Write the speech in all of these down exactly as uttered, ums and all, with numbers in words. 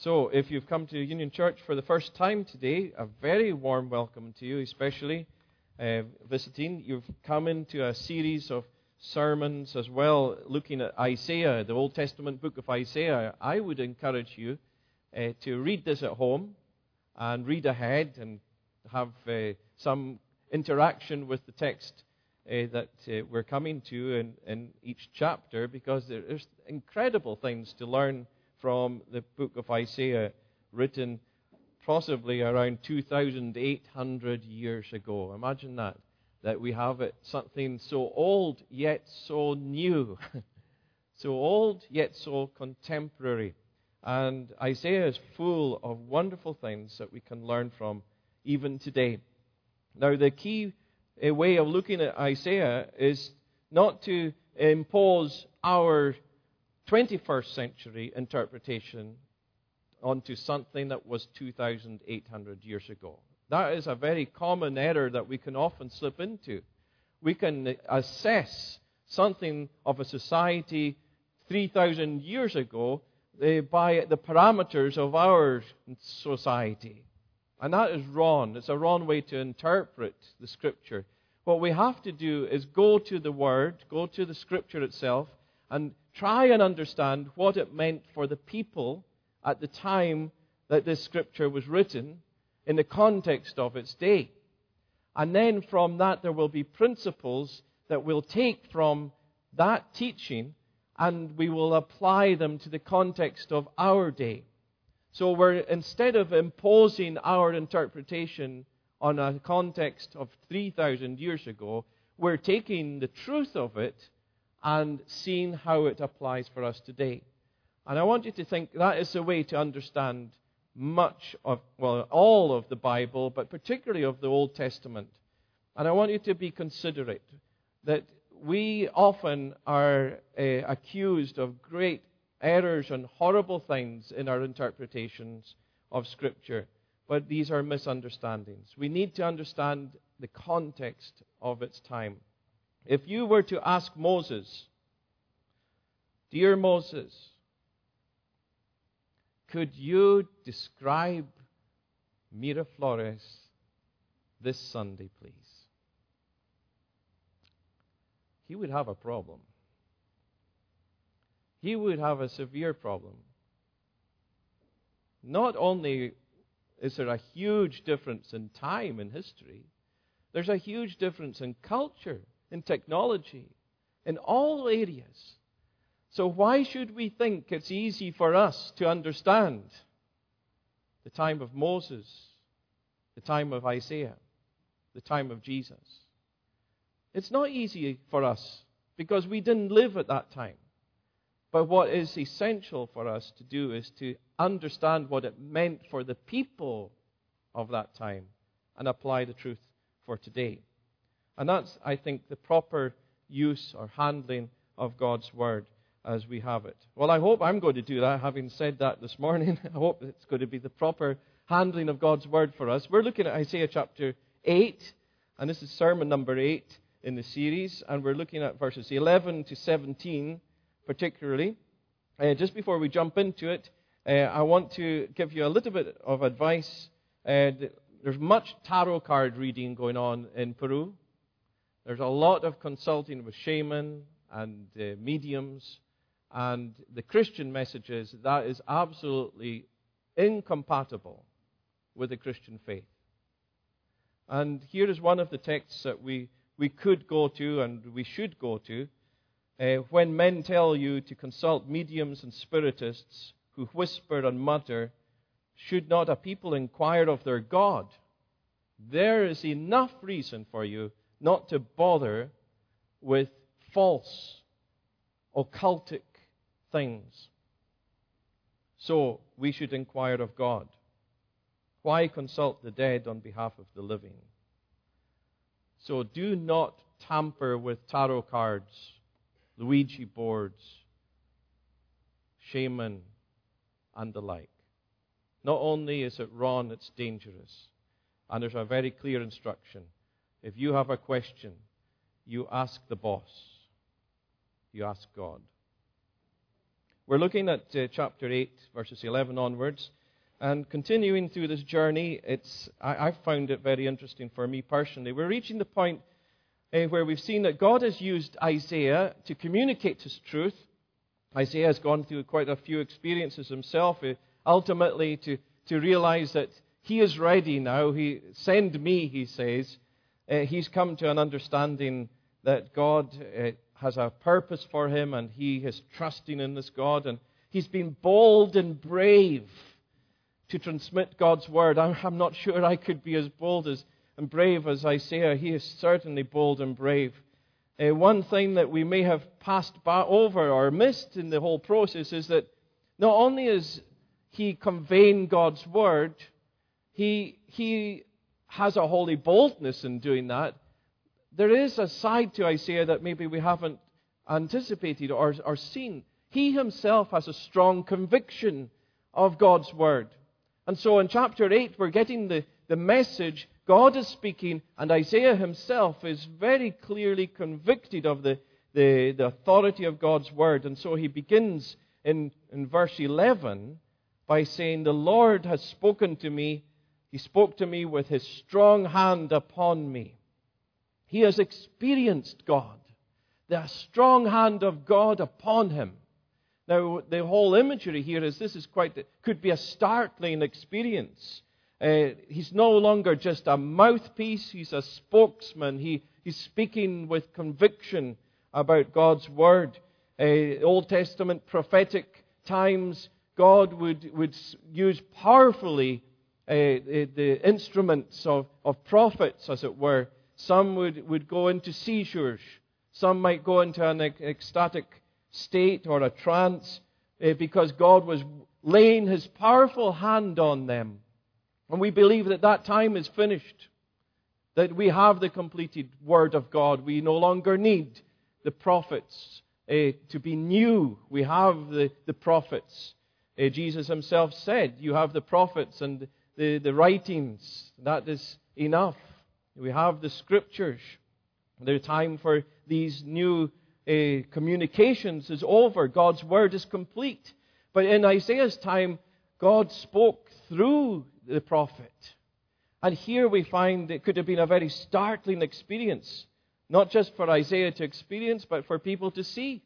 So, if you've come to Union Church for the first time today, a very warm welcome to you, especially uh, visiting. You've come into a series of sermons as well, looking at Isaiah, the Old Testament book of Isaiah. I would encourage you uh, to read this at home and read ahead and have uh, some interaction with the text uh, that uh, we're coming to in, in each chapter, because there's incredible things to learn from the book of Isaiah, written possibly around two thousand eight hundred years ago. Imagine that, that we have it, something so old yet so new, so old yet so contemporary. And Isaiah is full of wonderful things that we can learn from even today. Now, the key uh, way of looking at Isaiah is not to impose our twenty-first century interpretation onto something that was two thousand eight hundred years ago. That is a very common error that we can often slip into. We can assess something of a society three thousand years ago uh, by the parameters of our society. And that is wrong. It's a wrong way to interpret the Scripture. What we have to do is go to the Word, go to the Scripture itself, and try and understand what it meant for the people at the time that this Scripture was written in the context of its day. And then from that there will be principles that we'll take from that teaching and we will apply them to the context of our day. So we're, instead of imposing our interpretation on a context of three thousand years ago, we're taking the truth of it and seeing how it applies for us today. And I want you to think that is the way to understand much of, well, all of the Bible, but particularly of the Old Testament. And I want you to be considerate that we often are uh, accused of great errors and horrible things in our interpretations of Scripture. But these are misunderstandings. We need to understand the context of its time. If you were to ask Moses, "Dear Moses, could you describe Miraflores this Sunday, please?" he would have a problem. He would have a severe problem. Not only is there a huge difference in time and history, there's a huge difference in culture, in technology, in all areas. So why should we think it's easy for us to understand the time of Moses, the time of Isaiah, the time of Jesus? It's not easy for us because we didn't live at that time. But what is essential for us to do is to understand what it meant for the people of that time and apply the truth for today. And that's, I think, the proper use or handling of God's Word as we have it. Well, I hope I'm going to do that, having said that this morning. I hope it's going to be the proper handling of God's Word for us. We're looking at Isaiah chapter eight, and this is sermon number eight in the series, and we're looking at verses eleven to seventeen particularly. Uh, just before we jump into it, uh, I want to give you a little bit of advice. Uh, there's much tarot card reading going on in Peru. There's a lot of consulting with shaman and uh, mediums, and the Christian message is that is absolutely incompatible with the Christian faith. And here is one of the texts that we, we could go to and we should go to. Uh, when men tell you to consult mediums and spiritists who whisper and mutter, should not a people inquire of their God? There is enough reason for you not to bother with false, occultic things. So, we should inquire of God. Why consult the dead on behalf of the living? So, do not tamper with tarot cards, Ouija boards, shaman, and the like. Not only is it wrong, it's dangerous. And there's a very clear instruction. If you have a question, you ask the boss. You ask God. We're looking at uh, chapter eight, verses eleven onwards, and continuing through this journey. It's I, I found it very interesting for me personally. We're reaching the point uh, where we've seen that God has used Isaiah to communicate His truth. Isaiah has gone through quite a few experiences himself, uh, ultimately to, to realize that he is ready now. He send me, he says. Uh, he's come to an understanding that God uh, has a purpose for him, and he is trusting in this God. And he's been bold and brave to transmit God's word. I'm, I'm not sure I could be as bold as and brave as Isaiah. He is certainly bold and brave. Uh, one thing that we may have passed by over or missed in the whole process is that not only is he conveying God's word, he he has a holy boldness in doing that. There is a side to Isaiah that maybe we haven't anticipated or, or seen. He himself has a strong conviction of God's word. And so in chapter eight, we're getting the, the message. God is speaking, and Isaiah himself is very clearly convicted of the, the, the authority of God's word. And so he begins in, in verse eleven by saying, "The Lord has spoken to me. He spoke to me with His strong hand upon me." He has experienced God, the strong hand of God upon him. Now, the whole imagery here is this is quite could be a startling experience. Uh, he's no longer just a mouthpiece, he's a spokesman. He, he's speaking with conviction about God's word. Uh, Old Testament prophetic times, God would, would use powerfully uh, the instruments of, of prophets, as it were. Some would, would go into seizures. Some might go into an ecstatic state or a trance uh, because God was laying His powerful hand on them. And we believe that that time is finished, that we have the completed Word of God. We no longer need the prophets uh, to be new. We have the, the prophets. Uh, Jesus Himself said, you have the prophets and the, the writings. That is enough. We have the Scriptures. The time for these new uh, communications is over. God's Word is complete. But in Isaiah's time, God spoke through the prophet. And here we find it could have been a very startling experience, not just for Isaiah to experience, but for people to see.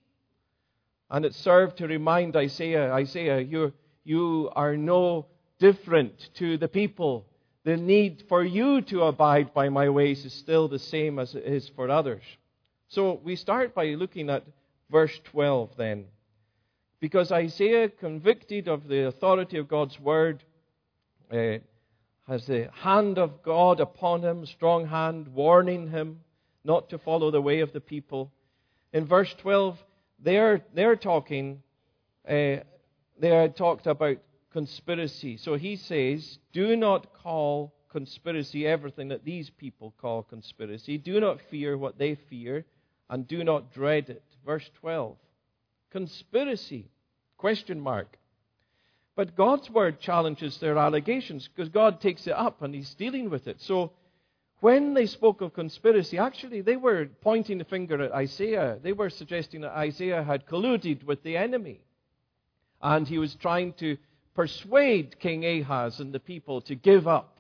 And it served to remind Isaiah, Isaiah, you you are no different to the people. The need for you to abide by my ways is still the same as it is for others. So we start by looking at verse twelve then. Because Isaiah, convicted of the authority of God's word, uh, has the hand of God upon him, strong hand, warning him not to follow the way of the people. In verse twelve, they're, they're talking, uh, they are talked about conspiracy. So he says, do not call conspiracy everything that these people call conspiracy. Do not fear what they fear, and do not dread it. Verse twelve. Conspiracy? Question mark. But God's word challenges their allegations because God takes it up and He's dealing with it. So when they spoke of conspiracy, actually they were pointing the finger at Isaiah. They were suggesting that Isaiah had colluded with the enemy. And he was trying to persuade King Ahaz and the people to give up.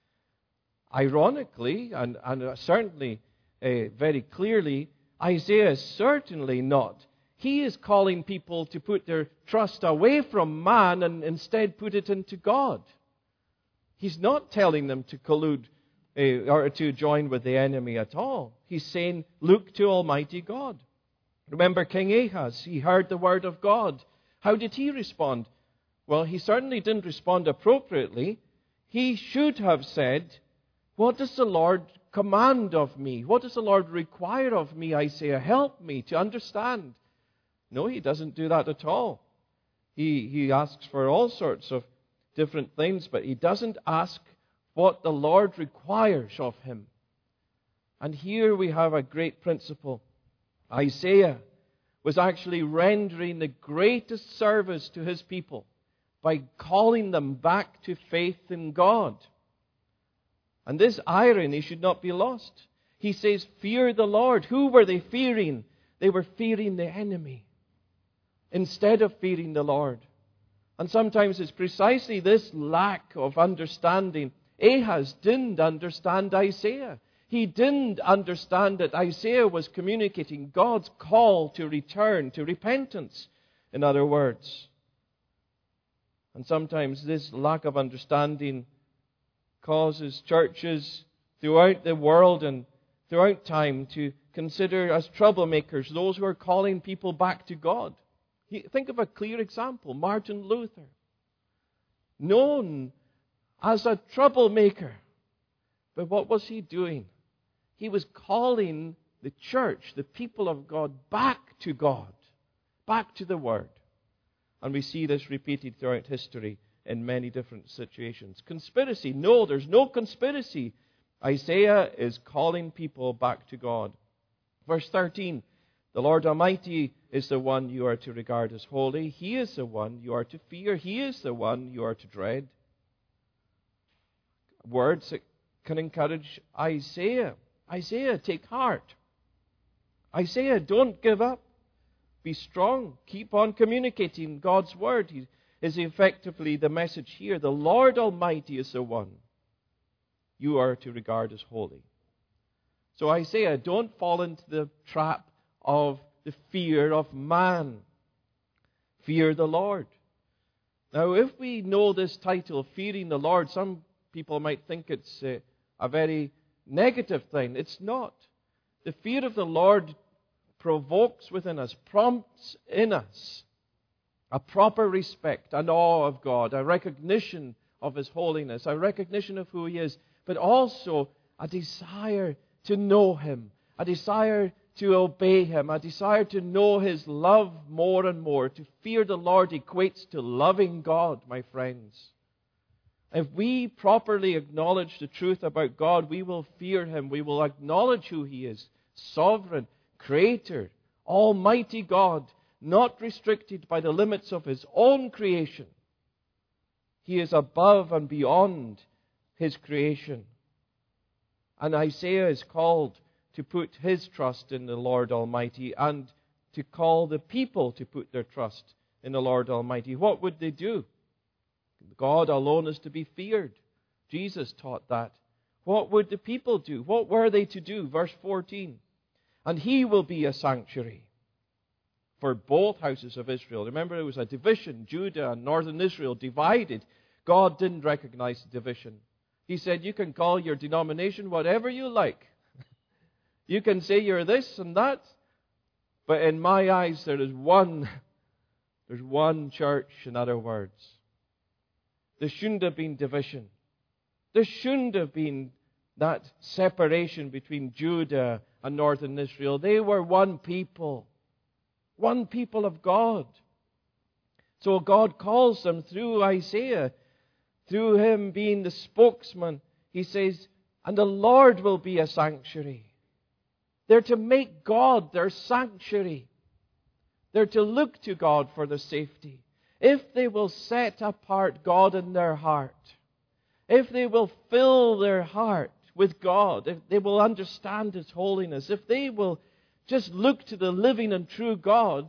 Ironically, and, and certainly uh, very clearly, Isaiah is certainly not. He is calling people to put their trust away from man and instead put it into God. He's not telling them to collude uh, or to join with the enemy at all. He's saying, look to Almighty God. Remember King Ahaz, he heard the word of God. How did he respond? Well, he certainly didn't respond appropriately. He should have said, what does the Lord command of me? What does the Lord require of me, Isaiah? Help me to understand. No, he doesn't do that at all. He, he asks for all sorts of different things, but he doesn't ask what the Lord requires of him. And here we have a great principle. Isaiah was actually rendering the greatest service to his people by calling them back to faith in God. And this irony should not be lost. He says, fear the Lord. Who were they fearing? They were fearing the enemy. instead of fearing the Lord. And sometimes it's precisely this lack of understanding. Ahaz didn't understand Isaiah. He didn't understand that Isaiah was communicating God's call to return, to repentance, in other words. And sometimes this lack of understanding causes churches throughout the world and throughout time to consider as troublemakers those who are calling people back to God. Think of a clear example, Martin Luther. Known as a troublemaker. But what was he doing? He was calling the church, the people of God, back to God, back to the Word. And we see this repeated throughout history in many different situations. Conspiracy. No, there's no conspiracy. Isaiah is calling people back to God. Verse thirteen, the Lord Almighty is the one you are to regard as holy. He is the one you are to fear. He is the one you are to dread. Words that can encourage Isaiah. Isaiah, take heart. Isaiah, don't give up. Be strong. Keep on communicating God's word. He is effectively the message here. The Lord Almighty is the one you are to regard as holy. So Isaiah, don't fall into the trap of the fear of man. Fear the Lord. Now, if we know this title, Fearing the Lord, some people might think it's a, a very negative thing. It's not. The fear of the Lord provokes within us, prompts in us a proper respect and awe of God, a recognition of His holiness, a recognition of who He is, but also a desire to know Him, a desire to obey Him, a desire to know His love more and more. To fear the Lord equates to loving God, my friends. If we properly acknowledge the truth about God, we will fear Him. We will acknowledge who He is. Sovereign, Creator, Almighty God, not restricted by the limits of His own creation. He is above and beyond His creation. And Isaiah is called to put his trust in the Lord Almighty and to call the people to put their trust in the Lord Almighty. What would they do? God alone is to be feared. Jesus taught that. What would the people do? What were they to do? Verse fourteen. And He will be a sanctuary for both houses of Israel. Remember, there was a division. Judah and northern Israel divided. God didn't recognize the division. He said, you can call your denomination whatever you like. You can say you're this and that. But in my eyes, there is one, there's one church, in other words. There shouldn't have been division. There shouldn't have been that separation between Judah and northern Israel. They were one people. One people of God. So God calls them through Isaiah, through him being the spokesman. He says, and the Lord will be a sanctuary. They're to make God their sanctuary. They're to look to God for their safety. If they will set apart God in their heart, if they will fill their heart with God, if they will understand His holiness, if they will just look to the living and true God,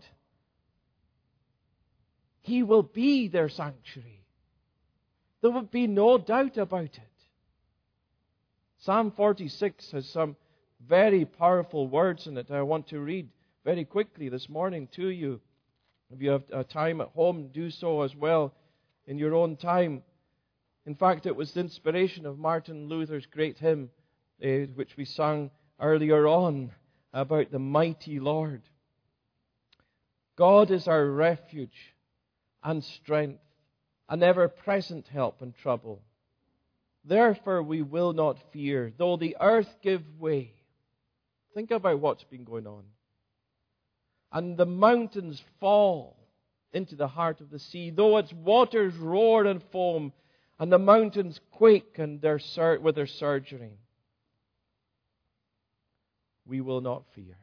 He will be their sanctuary. There would be no doubt about it. Psalm forty-six has some very powerful words in it I want to read very quickly this morning to you. If you have a time at home, do so as well in your own time. In fact, it was the inspiration of Martin Luther's great hymn, uh, which we sang earlier on, about the mighty Lord. God is our refuge and strength, an ever-present help in trouble. Therefore we will not fear, though the earth give way. Think about what's been going on. And the mountains fall into the heart of the sea, though its waters roar and foam, and the mountains quake and their sur- with their surging. We will not fear.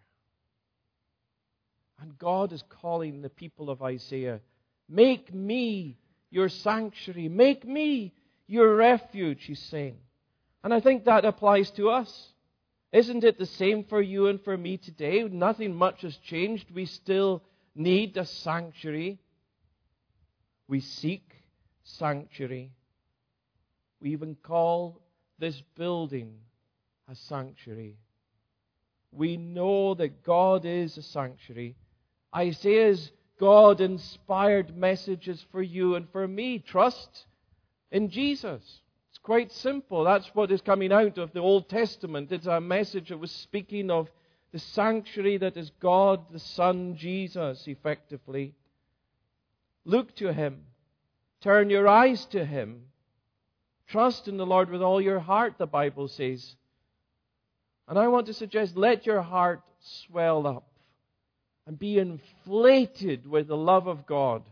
And God is calling the people of Isaiah, make me your sanctuary, make me your refuge, He's saying. And I think that applies to us. Isn't it the same for you and for me today? Nothing much has changed. We still need a sanctuary. We seek sanctuary. We even call this building a sanctuary. We know that God is a sanctuary. Isaiah's God-inspired message is for you and for me. Trust in Jesus. It's quite simple. That's what is coming out of the Old Testament. It's a message that was speaking of the sanctuary that is God, the Son, Jesus, effectively. Look to Him. Turn your eyes to Him. Trust in the Lord with all your heart, the Bible says. And I want to suggest, let your heart swell up and be inflated with the love of God.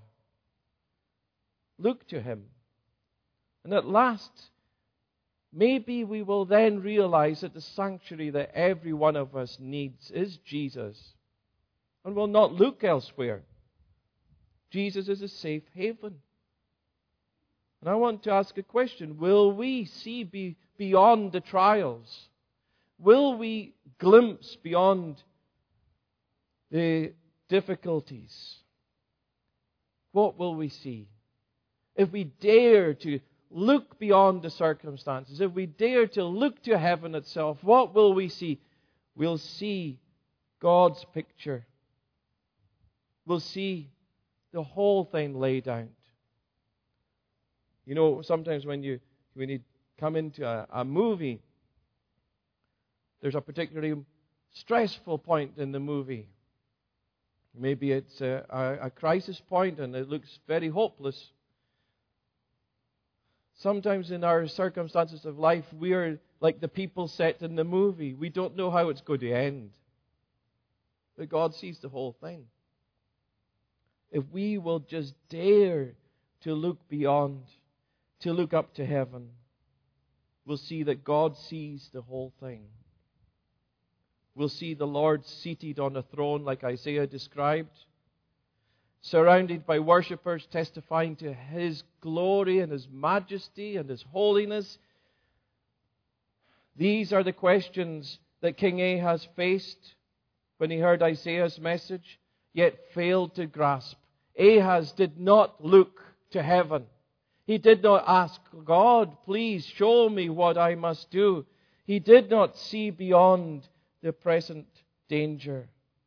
Look to Him. And at last, maybe we will then realize that the sanctuary that every one of us needs is Jesus. And will not look elsewhere. Jesus is a safe haven. And I want to ask a question. Will we see be beyond the trials? Will we glimpse beyond the difficulties? What will we see? If we dare to look beyond the circumstances, if we dare to look to heaven itself, what will we see? We'll see God's picture. We'll see the whole thing laid out. You know, sometimes when you when you come into a, a movie, there's a particularly stressful point in the movie. Maybe it's a, a, a crisis point and it looks very hopeless. Sometimes in our circumstances of life, we are like the people set in the movie. We don't know how it's going to end. But God sees the whole thing. If we will just dare to look beyond, to look up to heaven, we'll see that God sees the whole thing. We'll see the Lord seated on a throne like Isaiah described, surrounded by worshippers testifying to His glory and His majesty and His holiness. These are the questions that King Ahaz faced when he heard Isaiah's message, yet failed to grasp. Ahaz did not look to heaven. He did not ask God, please show me what I must do. He did not see beyond the present danger.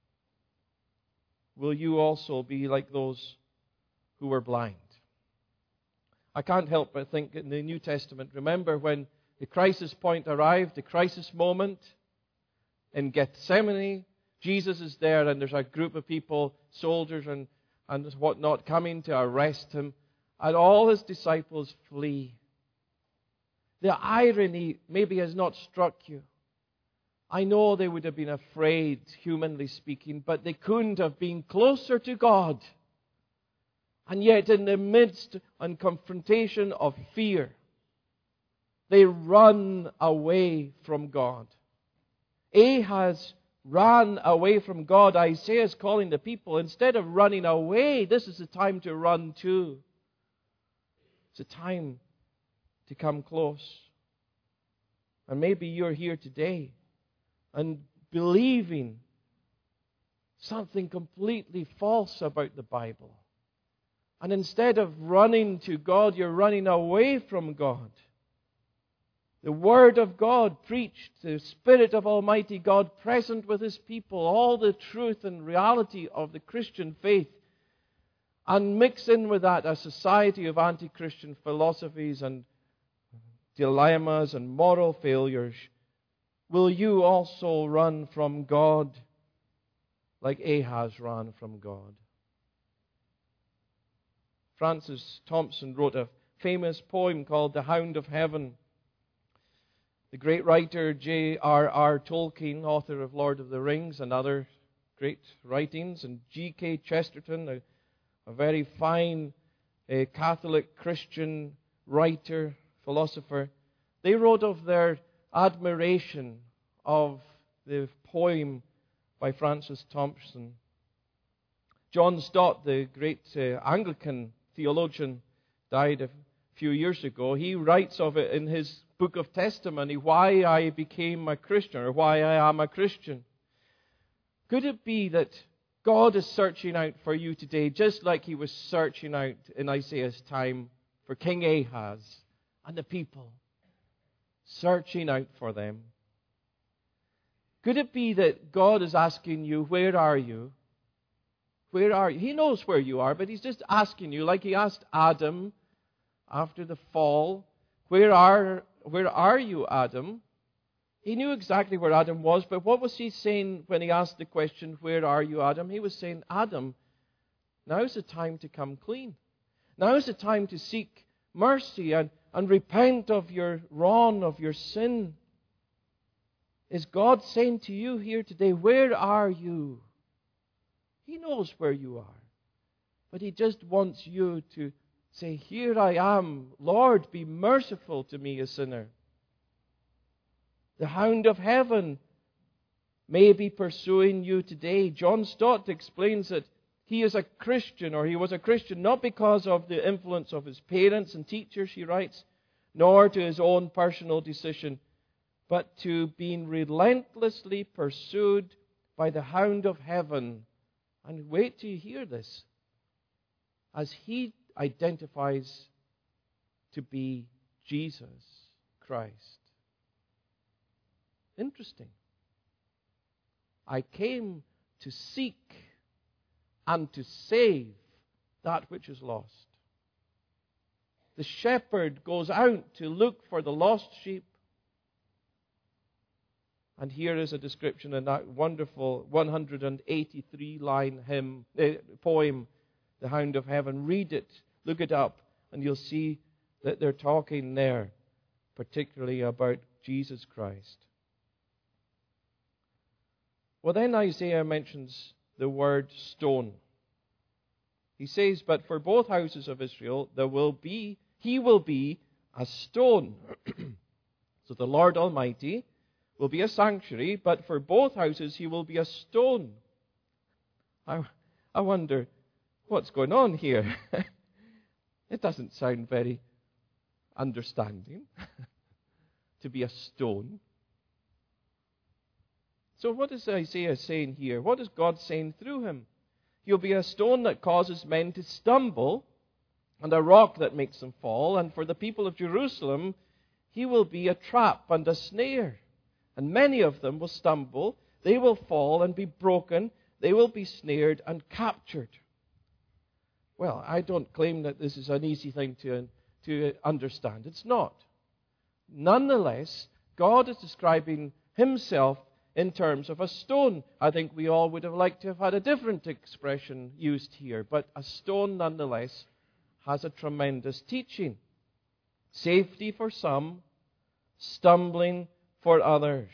Will you also be like those who were blind? I can't help but think in the New Testament, remember when the crisis point arrived, the crisis moment in Gethsemane, Jesus is there and there's a group of people, soldiers and, and whatnot, coming to arrest Him, and all His disciples flee. The irony maybe has not struck you. I know they would have been afraid, humanly speaking, but they couldn't have been closer to God. And yet in the midst and confrontation of fear, they run away from God. Ahaz ran away from God. Isaiah is calling the people, instead of running away, this is the time to run to. It's a time to come close. And maybe you're here today and believing something completely false about the Bible. And instead of running to God, you're running away from God. The Word of God preached, the Spirit of Almighty God present with His people, all the truth and reality of the Christian faith. And mix in with that a society of anti-Christian philosophies and dilemmas and moral failures. Will you also run from God like Ahaz ran from God? Francis Thompson wrote a famous poem called The Hound of Heaven. The great writer J R R Tolkien, author of Lord of the Rings and other great writings, and G K Chesterton, a, a very fine uh, Catholic Christian writer, philosopher, they wrote of their admiration of the poem by Francis Thompson. John Stott, the great uh, Anglican theologian, died a few years ago. He writes of it in his book of testimony, why I became a Christian, or why I am a Christian. Could it be that God is searching out for you today, just like He was searching out in Isaiah's time for King Ahaz and the people. Searching out for them. Could it be that God is asking you, where are you? Where are you? He knows where you are, but He's just asking you, like He asked Adam after the fall, where are, where are you, Adam? He knew exactly where Adam was, but what was He saying when He asked the question, where are you, Adam? He was saying, Adam, now's the time to come clean. Now's the time to seek mercy and, and repent of your wrong, of your sin. Is God saying to you here today, where are you? He knows where you are. But He just wants you to say, here I am. Lord, be merciful to me, a sinner. The hound of heaven may be pursuing you today. John Stott explains that he is a Christian, or he was a Christian, not because of the influence of his parents and teachers, he writes, nor to his own personal decision, but to being relentlessly pursued by the hound of heaven. And wait till you hear this, as he identifies to be Jesus Christ. Interesting. I came to seek and to save that which is lost. The shepherd goes out to look for the lost sheep. And here is a description in that wonderful one hundred eighty-three line hymn, uh, poem, The Hound of Heaven. Read it, look it up, and you'll see that they're talking there, particularly about Jesus Christ. Well, then Isaiah mentions the word stone. He says, but for both houses of Israel, there will be, he will be a stone. So the Lord Almighty will be a sanctuary, but for both houses he will be a stone. I, I wonder what's going on here. It doesn't sound very understanding to be a stone. So what is Isaiah saying here? What is God saying through him? He'll be a stone that causes men to stumble, and a rock that makes them fall. And for the people of Jerusalem, he will be a trap and a snare. And many of them will stumble, they will fall and be broken, they will be snared and captured. Well, I don't claim that this is an easy thing to, to understand. It's not. Nonetheless, God is describing himself in terms of a stone. I think we all would have liked to have had a different expression used here, but a stone nonetheless has a tremendous teaching. Safety for some, stumbling for others.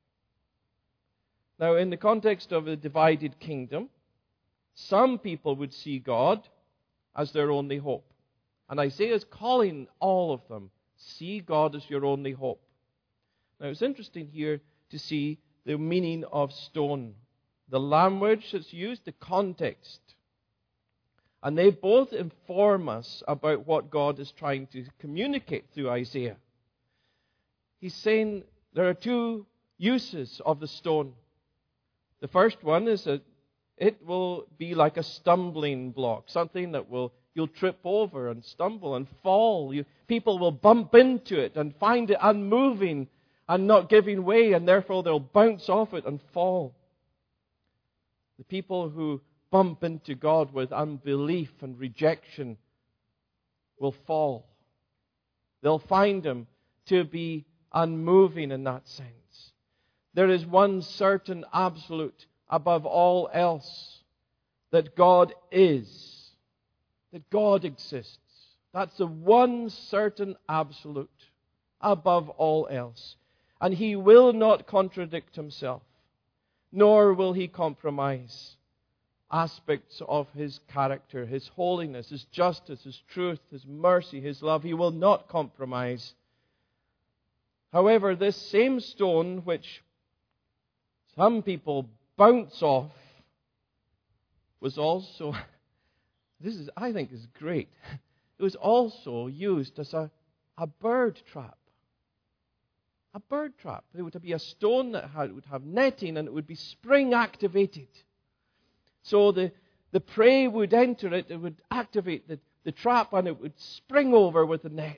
Now, in the context of a divided kingdom, some people would see God as their only hope. And Isaiah is calling all of them, see God as your only hope. Now, it's interesting here to see the meaning of stone. The language that's used, the context. And they both inform us about what God is trying to communicate through Isaiah. He's saying there are two uses of the stone. The first one is that it will be like a stumbling block, something that will you'll trip over and stumble and fall. You, people will bump into it and find it unmoving and not giving way, and therefore they'll bounce off it and fall. The people who bump into God with unbelief and rejection will fall. They'll find Him to be unmoving in that sense. There is one certain absolute above all else, that God is, that God exists. That's the one certain absolute above all else. And He will not contradict Himself, nor will He compromise aspects of His character, His holiness, His justice, His truth, His mercy, His love. He will not compromise. However, this same stone, which some people bounce off, was also, this is, I think, is great. It was also used as a, a bird trap. A bird trap. It would be a stone that had, would have netting, and it would be spring activated. So the, the prey would enter it, it would activate the, the trap, and it would spring over with the net.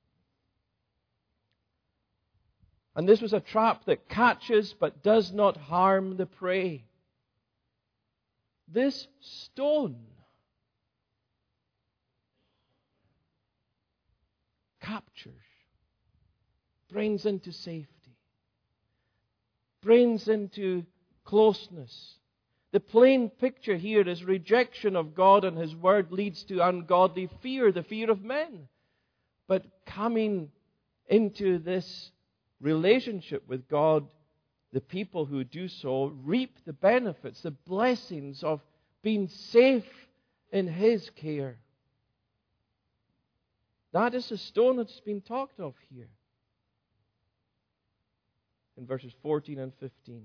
And this was a trap that catches but does not harm the prey. This stone captures, brings into safety, brings into closeness. The plain picture here is rejection of God and His Word leads to ungodly fear, the fear of men. But coming into this relationship with God, the people who do so reap the benefits, the blessings of being safe in His care. That is the stone that's been talked of here in verses fourteen and fifteen.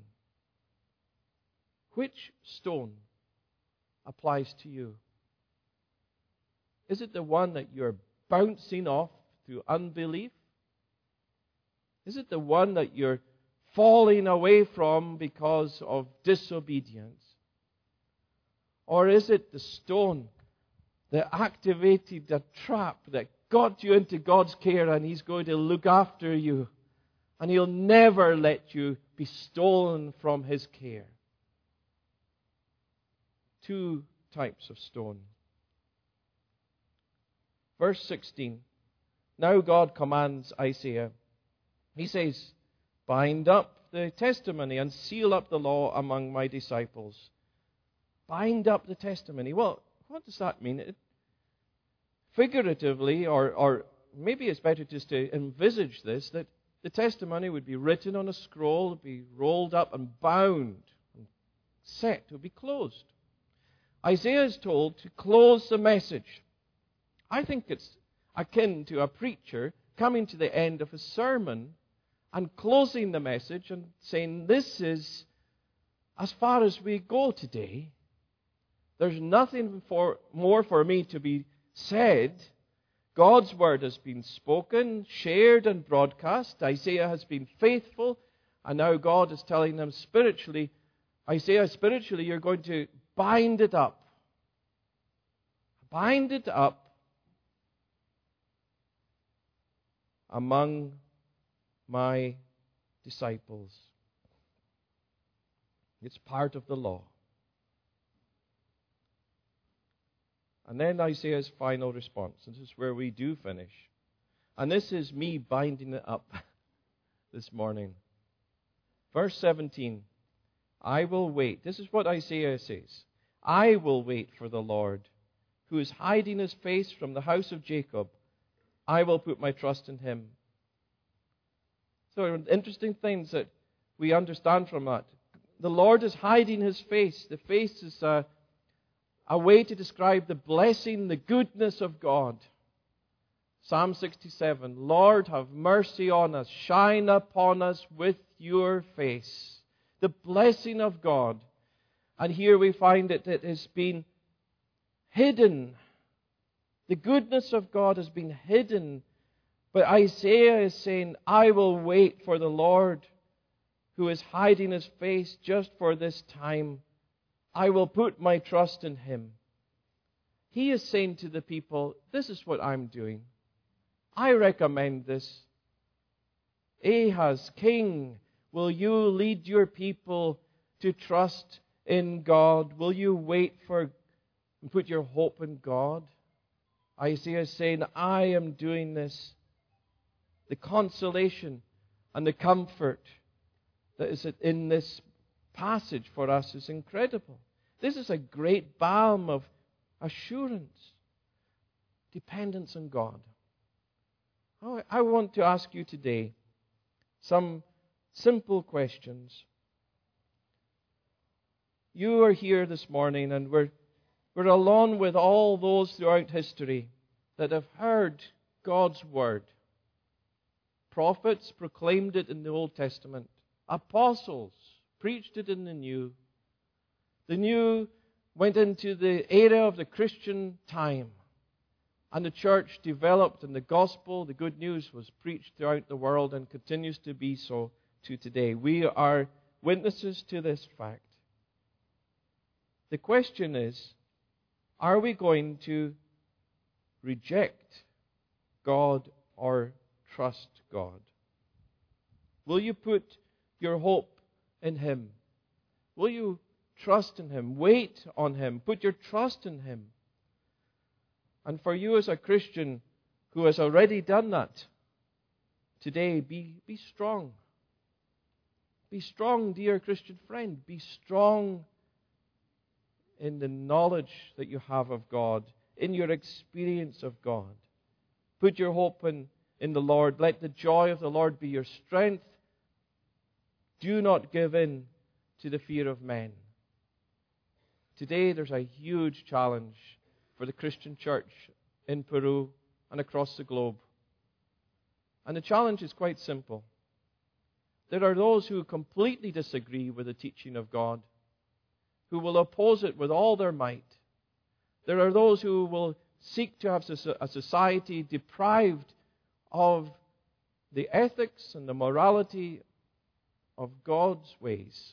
Which stone applies to you? Is it the one that you're bouncing off through unbelief? Is it the one that you're falling away from because of disobedience? Or is it the stone that activated the trap that got you into God's care, and He's going to look after you, and He'll never let you be stolen from His care? Two types of stone. Verse sixteen. Now God commands Isaiah. He says, bind up the testimony and seal up the law among my disciples. Bind up the testimony. Well, what does that mean? It, figuratively, or, or maybe it's better just to envisage this, that the testimony would be written on a scroll, would be rolled up and bound, and set, would be closed. Isaiah is told to close the message. I think it's akin to a preacher coming to the end of a sermon and closing the message and saying, this is as far as we go today. There's nothing for, more for me to be said. God's word has been spoken, shared and broadcast. Isaiah has been faithful, and now God is telling them spiritually, Isaiah, spiritually, you're going to bind it up. Bind it up among my disciples. It's part of the law. And then Isaiah's final response. This is where we do finish. And this is me binding it up this morning. Verse seventeen. I will wait. This is what Isaiah says. I will wait for the Lord, who is hiding His face from the house of Jacob. I will put my trust in Him. So interesting things that we understand from that. The Lord is hiding His face. The face is a, a way to describe the blessing, the goodness of God. Psalm sixty-seven, Lord, have mercy on us. Shine upon us with your face. The blessing of God. And here we find that it has been hidden. The goodness of God has been hidden. But Isaiah is saying, I will wait for the Lord, who is hiding His face just for this time. I will put my trust in Him. He is saying to the people, this is what I'm doing. I recommend this. Ahaz, king, will you lead your people to trust in God? Will you wait for and put your hope in God? Isaiah is saying, I am doing this. The consolation and the comfort that is in this passage for us is incredible. This is a great balm of assurance, dependence on God. I want to ask you today some simple questions. You are here this morning, and we're, we're along with all those throughout history that have heard God's word. Prophets proclaimed it in the Old Testament. Apostles preached it in the New. The New went into the era of the Christian time. And the church developed, and the gospel, the good news, was preached throughout the world and continues to be so to today. We are witnesses to this fact. The question is, are we going to reject God or trust God? Will you put your hope in Him? Will you trust in Him? Wait on Him. Put your trust in Him. And for you as a Christian who has already done that, today be, be strong. Be strong, dear Christian friend. Be strong in the knowledge that you have of God, in your experience of God. Put your hope in, in the Lord. Let the joy of the Lord be your strength. Do not give in to the fear of men. Today there's a huge challenge for the Christian church in Peru and across the globe. And the challenge is quite simple. There are those who completely disagree with the teaching of God, who will oppose it with all their might. There are those who will seek to have a society deprived of the ethics and the morality of God's ways.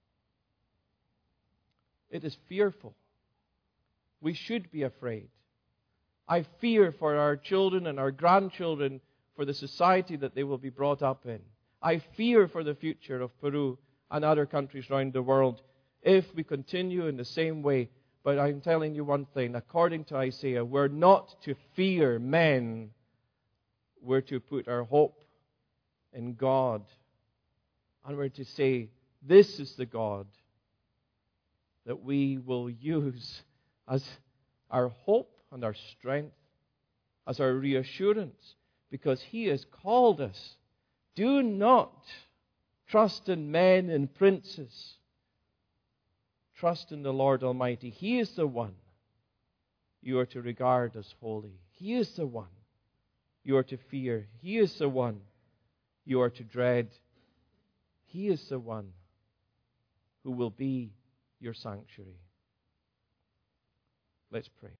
It is fearful. We should be afraid. I fear for our children and our grandchildren, for the society that they will be brought up in. I fear for the future of Peru and other countries around the world if we continue in the same way. But I'm telling you one thing, according to Isaiah, we're not to fear men. We're to put our hope in God. And we're to say, this is the God that we will use as our hope and our strength, as our reassurance, because He has called us. Do not trust in men and princes. Trust in the Lord Almighty. He is the one you are to regard as holy. He is the one you are to fear. He is the one you are to dread. He is the one who will be your sanctuary. Let's pray.